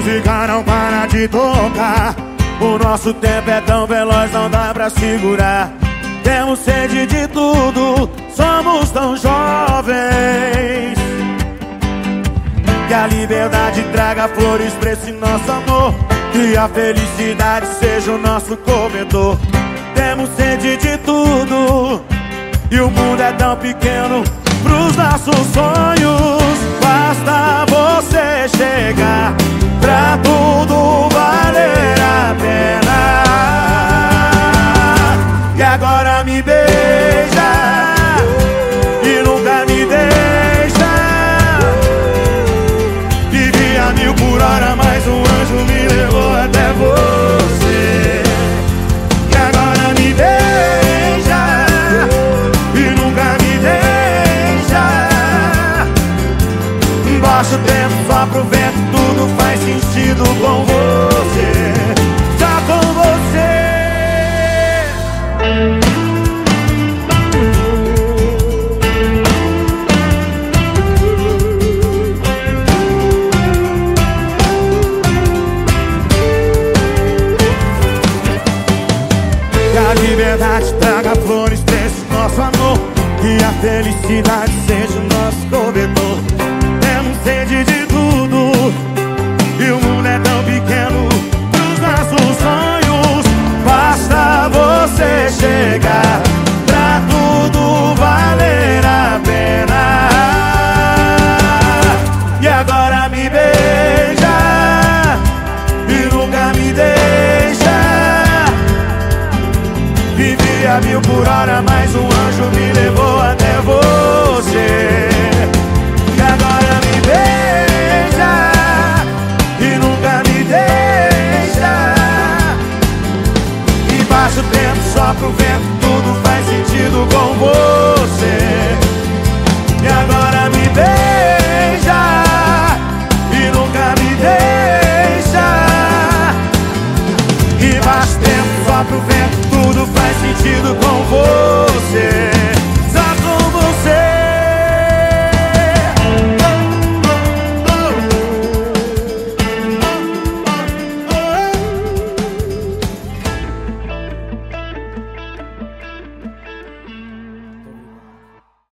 música não para de tocar. O nosso tempo é tão veloz, não dá pra segurar. Temos sede de tudo, somos tão jovens. Que a liberdade traga flores pra esse nosso amor. Que a felicidade seja o nosso corredor. Temos sede de tudo e o mundo é tão pequeno pros nossos sonhos. Basta você chegar pra tudo valer a pena. E agora me beija e nunca me deixa. Vivi a 1000 por hora, mas um anjo me levou até você. E agora me beija e nunca me deixa. Baixa o tempo só pro vento, tudo faz sentido com você. Só com você. Que a liberdade traga flores pra esse nosso amor. Que a felicidade seja o nosso corredor. Temos sede de tudo e o mundo é tão pequeno pros nossos sonhos. Basta você chegar pra tudo valer a pena. E agora me beija e nunca me deixa. Vivi a 1000 por hora, mas um anjo me levou até você. E agora me beija e nunca me deixa. E baixa o tempo só pro vento, tudo faz sentido com você. E agora me beija e nunca me deixa. E baixa o tempo só pro vento, tudo faz sentido com você.